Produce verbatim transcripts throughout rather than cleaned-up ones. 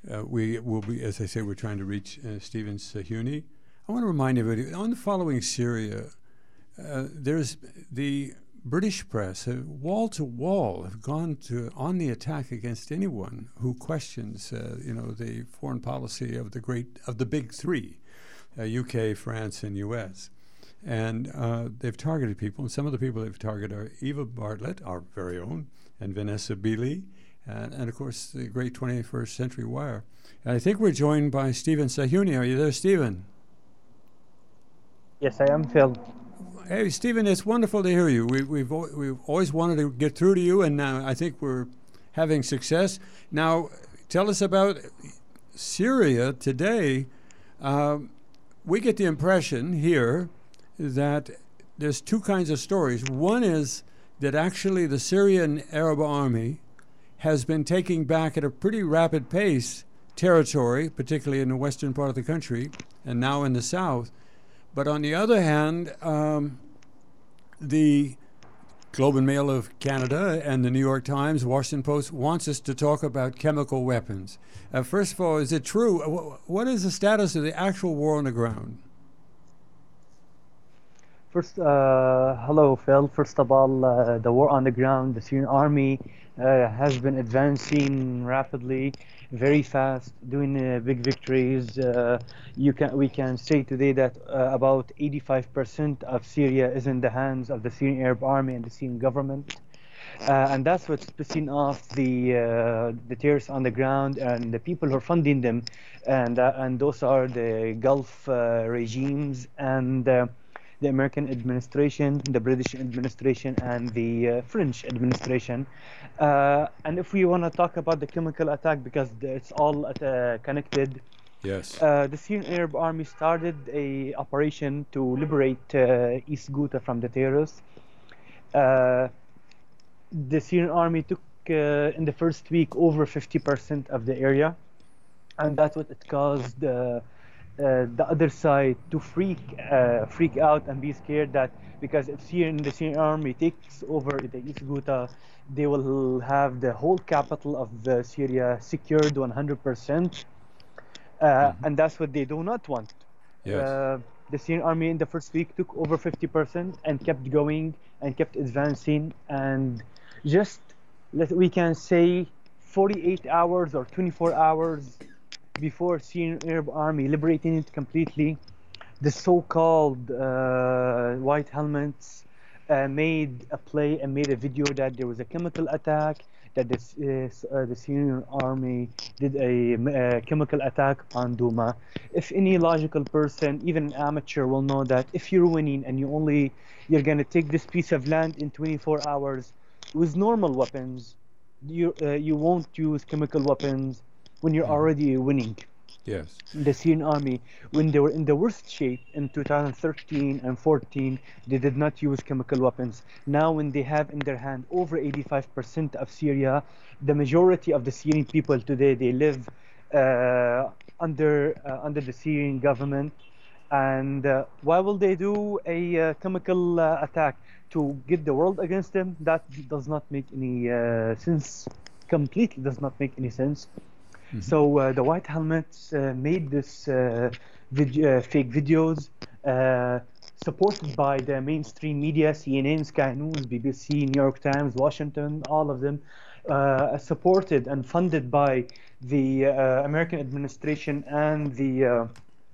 uh, we will be, as I say, we're trying to reach uh, Stephen Sahuni. I want to remind everybody, on the following Syria, uh, there's the British press, uh, wall to wall, have gone to on the attack against anyone who questions, uh, you know, the foreign policy of the great of the big three, uh, U K, France, and U S. And uh, they've targeted people, and some of the people they've targeted are Eva Bartlett, our very own, and Vanessa Beeley, and, and of course the great twenty-first Century Wire. And I think we're joined by Stephen Sahuni. Are you there, Stephen? Yes, I am, Phil. Hey, Stephen, it's wonderful to hear you. We, we've we've always wanted to get through to you, and uh, I think we're having success. Now, tell us about Syria today. Um, we get the impression here that there's two kinds of stories. One is that actually the Syrian Arab army has been taking back at a pretty rapid pace territory, particularly in the western part of the country, and now in the south. But on the other hand, um, the Globe and Mail of Canada and the New York Times, Washington Post wants us to talk about chemical weapons. Uh, first of all, is it true? What is the status of the actual war on the ground? First, uh, hello, Phil. First of all, uh, the war on the ground, the Syrian army uh, has been advancing rapidly, very fast, doing uh, big victories. Uh, you can, we can say today that uh, about eighty-five percent of Syria is in the hands of the Syrian Arab Army and the Syrian government. Uh, and that's what's pissing off the uh, the terrorists on the ground and the people who are funding them. And, uh, and those are the Gulf uh, regimes and uh, the American administration, the British administration, and the uh, French administration. Uh, and if we want to talk about the chemical attack, because it's all uh, connected, yes, uh, the Syrian Arab Army started a operation to liberate uh, East Ghouta from the terrorists. Uh, the Syrian Army took, uh, in the first week, over fifty percent of the area, and that's what it caused uh, Uh, the other side to freak uh, freak out and be scared that because if Syrian, the Syrian army takes over the East Ghouta, they will have the whole capital of uh, Syria secured one hundred percent, uh, mm-hmm. and that's what they do not want. Yes. Uh, the Syrian army in the first week took over fifty percent and kept going and kept advancing, and just let we can say forty-eight hours or twenty-four hours before Syrian Arab Army liberating it completely, the so-called uh, white helmets uh, made a play and made a video that there was a chemical attack, that this is, uh, the Syrian Army did a, a chemical attack on Douma. If any logical person, even an amateur, will know that if you're winning and you only you're going to take this piece of land in twenty-four hours with normal weapons, you uh, you won't use chemical weapons when you're already winning. Yes. The Syrian army, when they were in the worst shape in two thousand thirteen and fourteen, they did not use chemical weapons. Now when they have in their hand over eighty-five percent of Syria, the majority of the Syrian people today, they live uh, under uh, under the Syrian government. And uh, why will they do a uh, chemical uh, attack? To get the world against them? That does not make any uh, sense. Completely does not make any sense. Mm-hmm. So uh, the White Helmets uh, made this uh, vid uh, fake videos, uh, supported by the mainstream media, C N N, Sky News, B B C, New York Times, Washington, all of them, uh, supported and funded by the uh, American administration and the uh,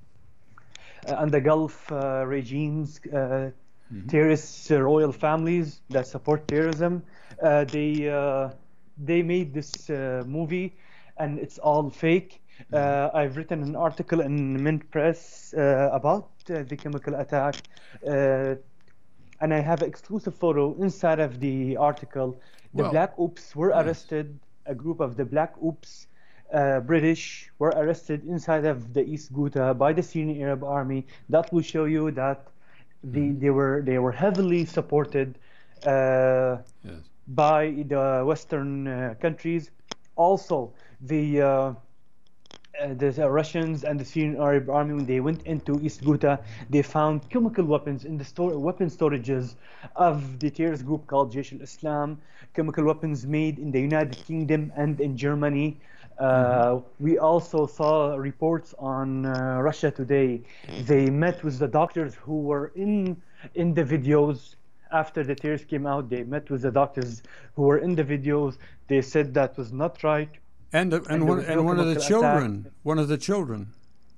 and the Gulf uh, regimes, uh, mm-hmm. terrorist uh, royal families that support terrorism. Uh, they uh, they made this uh, movie. And it's all fake. Uh, I've written an article in Mint Press uh, about uh, the chemical attack, uh, and I have an exclusive photo inside of the article. The well, Black Ops were yes. arrested. A group of the Black Ops uh, British were arrested inside of the East Ghouta by the Syrian Arab Army. That will show you that the, mm-hmm. they were they were heavily supported uh, yes. by the Western uh, countries. Also, the uh, uh, the Russians and the Syrian Arab Army, when they went into East Ghouta, they found chemical weapons in the store weapon storages of the terrorist group called Jaish al-Islam. Chemical weapons made in the United Kingdom and in Germany. Uh, we also saw reports on uh, Russia Today. They met with the doctors who were in in the videos after the tears came out. They met with the doctors who were in the videos. They said that was not right. And and, And there one was and no one of the chemical attack. children, one of the children.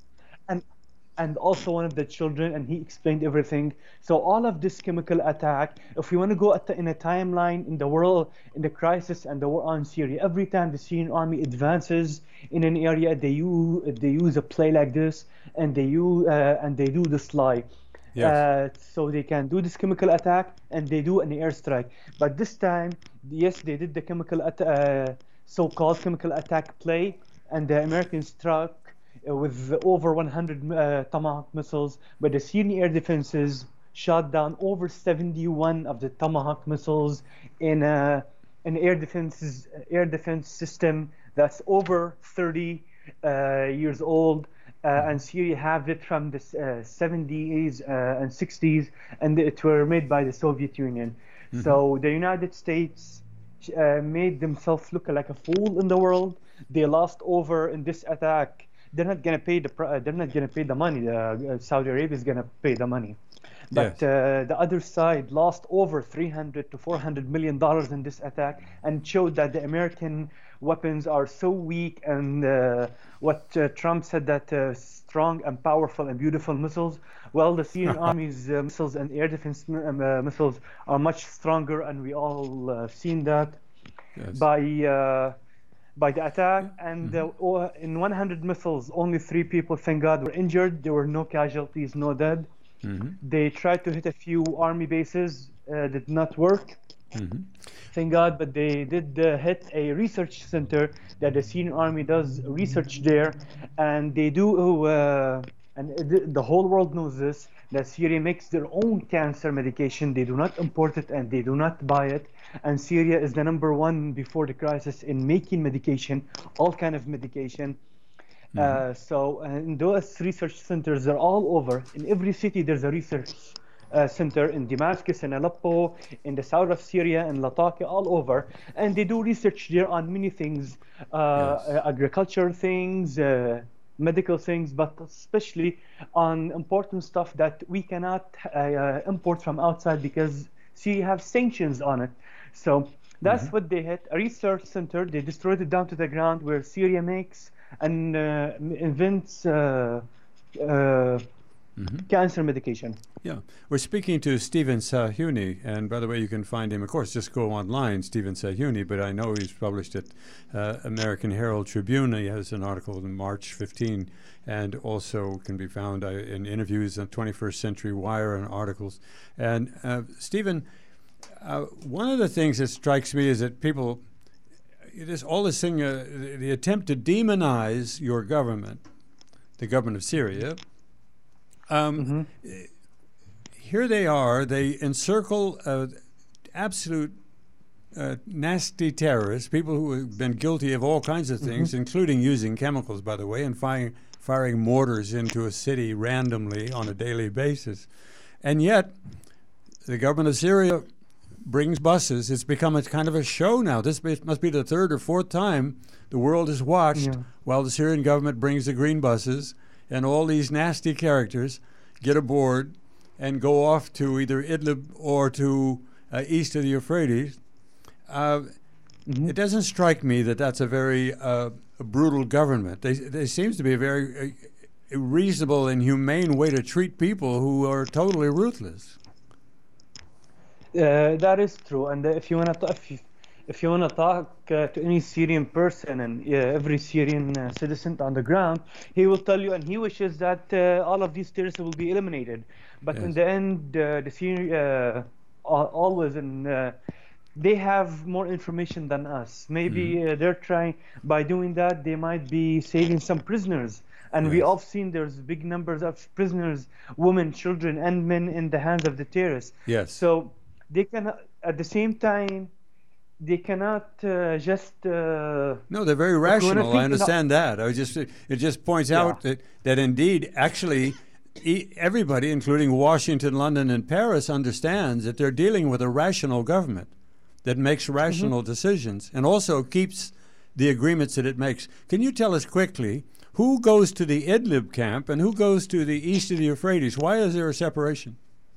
and and also one of the children, and he explained everything. So all of this chemical attack, if we want to go at the, in a timeline in the world, in the crisis and the war on Syria, every time the Syrian army advances in an area, they use they use a play like this, and they use uh, and they do this lie. Yes. Uh, so they can do this chemical attack, and they do an airstrike. But this time, yes, they did the chemical at- uh, so-called chemical attack play, and the Americans struck uh, with over one hundred uh, Tomahawk missiles, but the Syrian air defenses shot down over seventy-one of the Tomahawk missiles in a, an air defense air defense system that's over thirty uh, years old. Uh, and Syria have it from the uh, seventies uh, and sixties, and it were made by the Soviet Union. Mm-hmm. So the United States uh, made themselves look like a fool in the world. They lost over in this attack. They're not gonna pay the uh, they're not gonna pay the money. The, uh, Saudi Arabia is gonna pay the money, but Yes. uh, the other side lost over three hundred to four hundred million dollars in this attack, and showed that the American weapons are so weak. And uh, what uh, Trump said, that uh, strong and powerful and beautiful missiles. Well, the Syrian army's uh, missiles and air defense um, uh, missiles are much stronger, and we all uh, seen that Yes. by. Uh, by the attack, and uh, o- in one hundred missiles, only three people, thank God, were injured. There were no casualties, no dead. Mm-hmm. They tried to hit a few army bases, uh, did not work, Mm-hmm. thank God, but they did uh, hit a research center that the Syrian army does research there, and they do, uh, and it, the whole world knows this, that Syria makes their own cancer medication. They do not import it, and they do not buy it. And Syria is the number one before the crisis in making medication, all kind of medication. Mm-hmm. Uh, so, and those research centers are all over. In every city, there's a research uh, center in Damascus, in Aleppo, in the south of Syria, in Latakia, all over. And they do research there on many things, uh, Yes. agriculture things, uh, medical things, but especially on important stuff that we cannot uh, import from outside because Syria have sanctions on it. So that's Mm-hmm. what they hit, a research center. They destroyed it down to the ground, where Syria makes and uh, invents uh, uh, Mm-hmm. cancer medication. Yeah, we're speaking to Stephen Sahyouni, and by the way, you can find him, of course, just go online, Stephen Sahyouni, but I know he's published at uh, American Herald Tribune. He has an article in March fifteenth, and also can be found uh, in interviews on twenty-first Century Wire and articles. And uh, Stephen, uh, one of the things that strikes me is that people, it is all this thing, uh, the, the attempt to demonize your government, the government of Syria. Um, Mm-hmm. Here they are, they encircle uh, absolute uh, nasty terrorists, people who have been guilty of all kinds of things, Mm-hmm. including using chemicals, by the way, and firing, firing mortars into a city randomly on a daily basis. And yet, the government of Syria brings buses. It's become a kind of a show now. This be- must be the third or fourth time the world has watched Yeah. while the Syrian government brings the green buses, and all these nasty characters get aboard and go off to either Idlib or to uh, east of the Euphrates. Uh, Mm-hmm. It doesn't strike me that that's a very uh, a brutal government. They, there seems to be a very uh, reasonable and humane way to treat people who are totally ruthless. Uh, that is true. And uh, if you want to if you, if you want to talk uh, to any Syrian person and uh, every Syrian uh, citizen on the ground, he will tell you, and he wishes that uh, all of these terrorists will be eliminated. But in Yes. the end, uh, the Syrian uh, al- always in uh, they have more information than us. Maybe uh, they're trying, by doing that, they might be saving some prisoners. And we Yes. all seen there's big numbers of prisoners, women, children, and men in the hands of the terrorists. Yes. So they can, at the same time, they cannot uh, just. Uh, No, they're very But when I rational. think I about- understand that. I was just it just points Yeah. out that, that indeed, actually, e- everybody, including Washington, London, and Paris, understands that they're dealing with a rational government that makes rational decisions and also keeps the agreements that it makes. Can you tell us quickly who goes to the Idlib camp and who goes to the east of the Euphrates? Why is there a separation?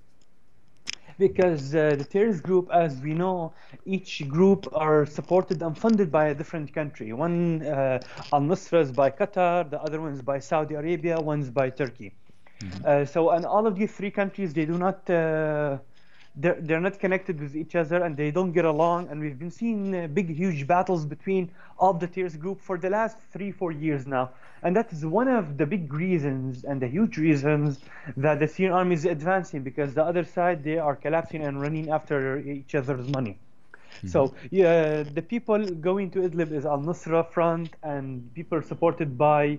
Because uh, the terrorist group, as we know, each group are supported and funded by a different country. One, uh, Al-Nusra is by Qatar, the other one is by Saudi Arabia, one's by Turkey. Mm-hmm. uh, so, and all of these three countries, they do not, uh, they're, they're not connected with each other and they don't get along. And we've been seeing uh, big, huge battles between all the terrorist group for the last three, four years now. And that is one of the big reasons and the huge reasons that the Syrian army is advancing, because the other side, they are collapsing and running after each other's money. Mm-hmm. So yeah, the people going to Idlib is Al-Nusra Front and people supported by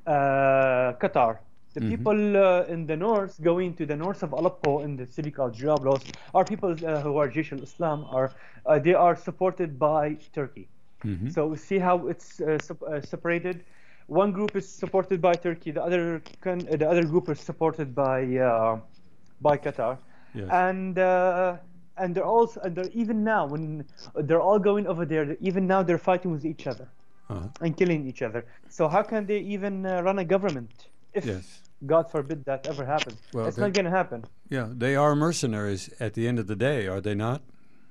uh, Qatar. The mm-hmm. people uh, in the north, going to the north of Aleppo in the city called Jarablus, are people uh, who are Jaish al-Islam, are, uh, they are supported by Turkey. Mm-hmm. So see how it's uh, sub- uh, separated. One group is supported by Turkey, the other con- the other group is supported by uh, by Qatar, yes. and uh, and they're also and they're even now when they're all going over there, even now they're fighting with each other uh-huh. and killing each other. So how can they even uh, run a government if, yes. God forbid, that ever happens? Well, it's they, not going to happen. Yeah, they are mercenaries at the end of the day, are they not?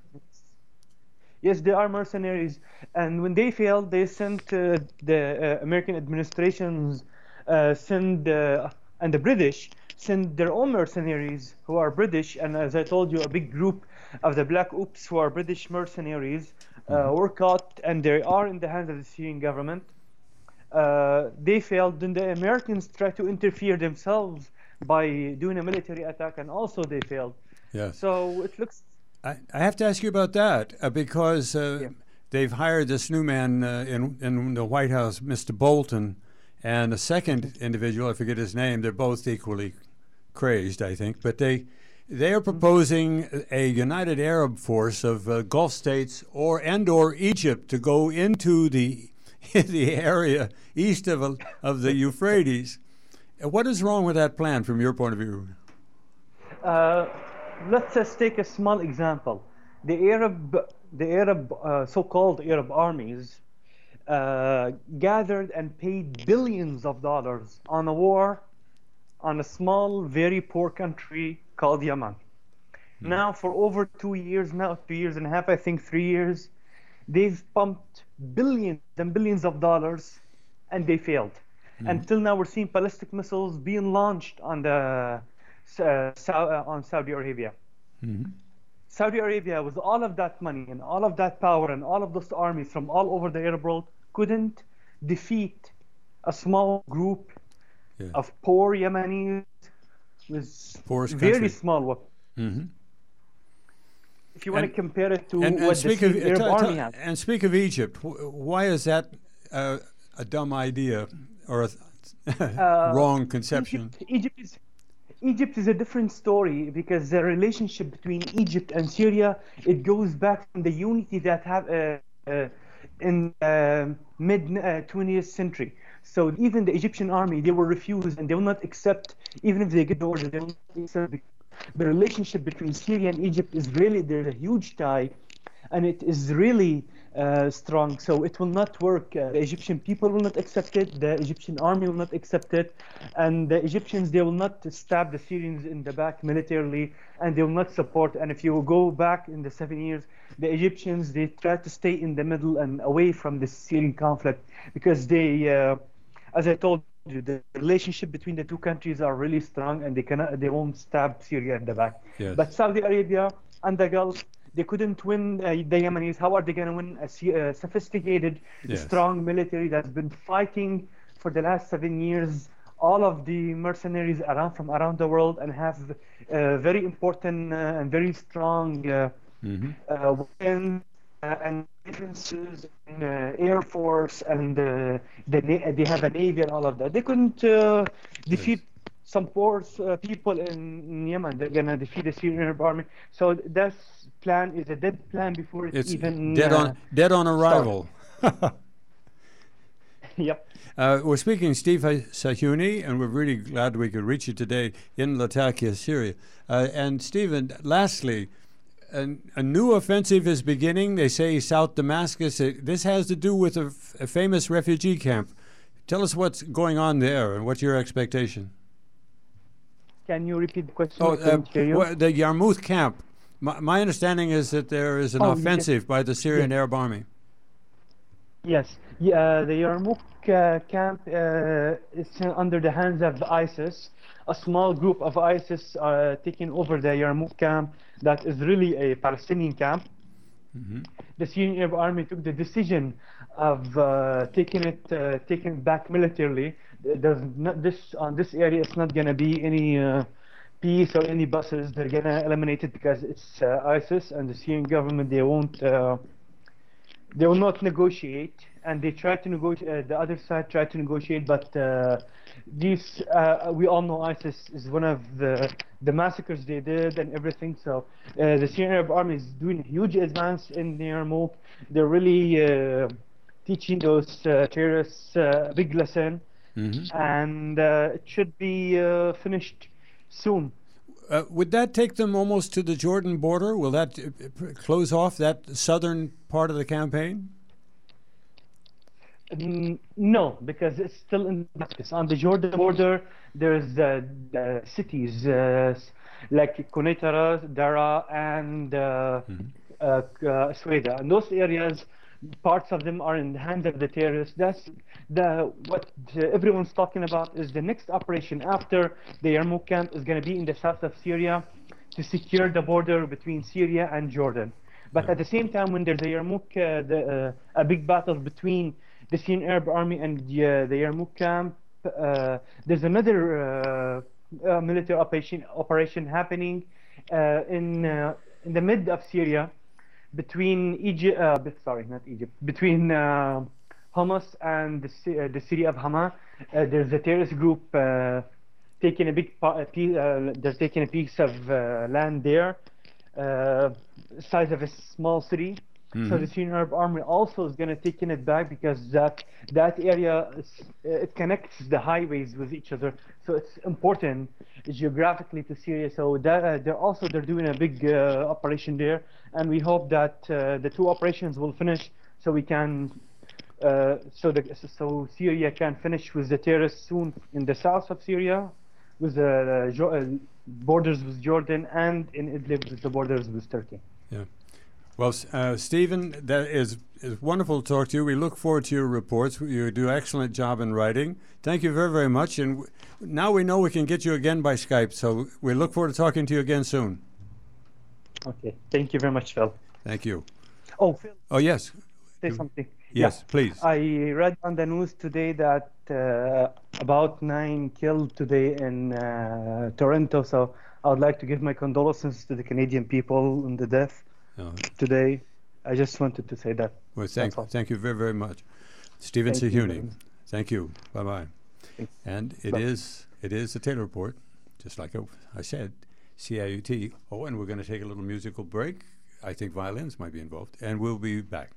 Yes, they are mercenaries, and when they fail, they send uh, the uh, American administrations uh, send uh, and the British send their own mercenaries who are British. And as I told you, a big group of the Black Ops who are British mercenaries uh, mm-hmm. were caught, and they are in the hands of the Syrian government. Uh, they failed. Then the Americans tried to interfere themselves by doing a military attack, and also they failed. Yes. So it looks. I, I have to ask you about that uh, because uh, yeah. they've hired this new man uh, in in the White House, Mister Bolton, and a second individual, I forget his name. They're both equally crazed, I think, but they they are proposing a united Arab force of uh, Gulf states or and or Egypt to go into the the area east of of the Euphrates. What is wrong with that plan from your point of view? Uh, Let's just take a small example. The Arab, the Arab, uh, so-called Arab armies uh, gathered and paid billions of dollars on a war on a small, very poor country called Yemen. Mm. Now, for over two years now, two years and a half, I think three years, they've pumped billions and billions of dollars, and they failed. Mm. Until now, we're seeing ballistic missiles being launched on the Uh, uh, on Saudi Arabia. Mm-hmm. Saudi Arabia, with all of that money and all of that power and all of those armies from all over the Arab world, couldn't defeat a small group yeah. of poor Yemenis with Poorest very country. small weapons. Mm-hmm. If you want and, to compare it to and, and what the of, Arab t- army t- has. And speak of Egypt, why is that uh, a dumb idea or a uh, wrong conception? Egypt, Egypt is Egypt is a different story, because the relationship between Egypt and Syria, it goes back from the unity that have uh, uh, in uh, mid uh, twentieth century. So even the Egyptian army, they were refused and they will not accept, even if they get the order, they will not accept. The relationship between Syria and Egypt is really, there's a huge tie, and it is really uh, strong. So it will not work. Uh, the Egyptian people will not accept it. The Egyptian army will not accept it. And the Egyptians, they will not stab the Syrians in the back militarily, and they will not support. And if you go back in the seven years, the Egyptians, they try to stay in the middle and away from the Syrian conflict, because they, uh, as I told you, the relationship between the two countries are really strong, and they cannot, they won't stab Syria in the back. Yes. But Saudi Arabia and the Gulf, they couldn't win uh, the Yemenis. How are they going to win a uh, sophisticated, yes. strong military that's been fighting for the last seven years, all of the mercenaries around from around the world, and have uh, very important uh, and very strong uh, mm-hmm. uh, weapons uh, and defenses, and uh, air force, and uh, the na- they have a navy and all of that. They couldn't uh, defeat yes. some poor uh, people in, in Yemen. They're going to defeat the Syrian Arab army. So that plan is a dead plan before it's, it's even dead uh, on dead on arrival. Yep. Uh, we're speaking Steve Sahiouni, and we're really glad we could reach you today in Latakia, Syria. Uh, and Stephen, lastly, an, a new offensive is beginning. They say South Damascus. It, this has to do with a, f- a famous refugee camp. Tell us what's going on there and what's your expectation. Can you repeat the question? Oh, I uh, couldn't hear you. wha- the Yarmouk camp. My, my understanding is that there is an Oh, yes. offensive by the Syrian Yes. Arab Army. Yes, yeah, the Yarmouk uh, camp uh, is uh, under the hands of ISIS. A small group of ISIS are taking over the Yarmouk camp that is really a Palestinian camp. Mm-hmm. The Syrian Arab Army took the decision of uh, taking it uh, taking it back militarily. There's not this on this area. It's not gonna be any uh, peace or any buses. They're gonna eliminate it because it's uh, ISIS and the Syrian government. They won't. Uh, they will not negotiate, and they try to negotiate. Uh, the other side tried to negotiate, but uh, these uh, we all know ISIS is one of the the massacres they did and everything. So uh, the Syrian Arab Army is doing a huge advance in the Yarmouk. They're really uh, teaching those uh, terrorists uh, a big lesson, Mm-hmm. and uh, it should be uh, finished soon. Uh, would that take them almost to the Jordan border? Will that uh, p- close off that southern part of the campaign? Mm, No, because it's still in Damascus. On the Jordan border, there's uh, uh, cities uh, s- like Quneitra, Dara, and uh, Mhm. uh, uh, Sueda. And those areas, parts of them are in the hands of the terrorists. That's the what uh, everyone's talking about is the next operation after the Yarmouk camp is going to be in the south of Syria to secure the border between Syria and Jordan. But Yeah. at the same time, when there's a Yarmouk, uh, the, uh, a big battle between the Syrian Arab Army and the, uh, the Yarmouk camp, uh, there's another uh, uh, military operation operation happening uh, in uh, in the mid of Syria, between Egypt. Uh, be- sorry, not Egypt. Between uh, Hamas and the, ci- uh, the city of Hama, uh, there's a terrorist group uh, taking a big pa- a piece. Uh, they're taking a piece of uh, land there, uh, size of a small city. So Mhm. the Syrian Arab Army also is going to take it back because that that area is, uh, it connects the highways with each other. So it's important geographically to Syria. So that uh, they're also they're doing a big uh, operation there, and we hope that uh, the two operations will finish so we can. Uh, so the so Syria can finish with the terrorists soon in the south of Syria, with the uh, Jo- uh, borders with Jordan, and in Idlib with the borders with Turkey. Yeah. Well, s- uh, Stephen, that is is wonderful to talk to you. We look forward to your reports. You do an excellent job in writing. Thank you very, very much. And w- now we know we can get you again by Skype. So we look forward to talking to you again soon. Okay, thank you very much, Phil. Thank you. Oh, Phil, Oh, yes. say You- something. Yes, please. I read on the news today that uh, about nine killed today in uh, Toronto. So I would like to give my condolences to the Canadian people in the death Uh, today. I just wanted to say that. well, thank, That's all. thank you very, very much. Stephen Thank you. Sehuni. Thank you. Bye-bye. Thank- And it Bye. is it is the Taylor Report, just like I said, C I U T. Oh, and we're going to take a little musical break. I think violins might be involved. And we'll be back.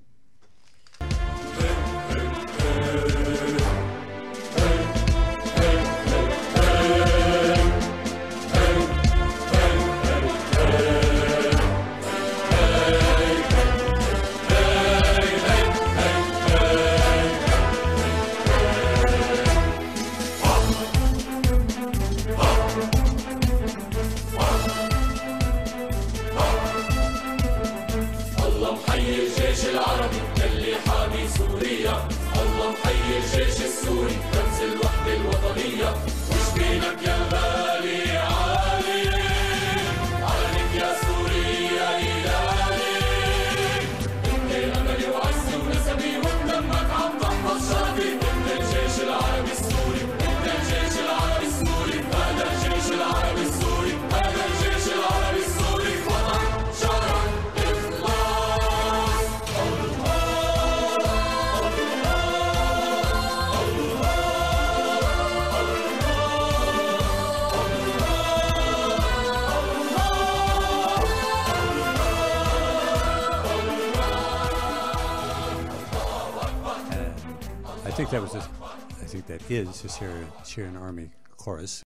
الله محيي الجيش العربي يلي حامي سوريا، الله محيي الجيش السوري رمز الوحدة الوطنية، وجبينك يا غالي عالي، علنك يا سوريا إلهي، انت أملي وعزي ونسبي ودمك عم تحفظ شرفي، انت الجيش العربي السوري، انت الجيش العربي السوري، هذا الجيش العربي السوري، هذا الجيش العربي السوري، وطن شرف I think that was a, I think that is the Syrian, Syrian Army chorus.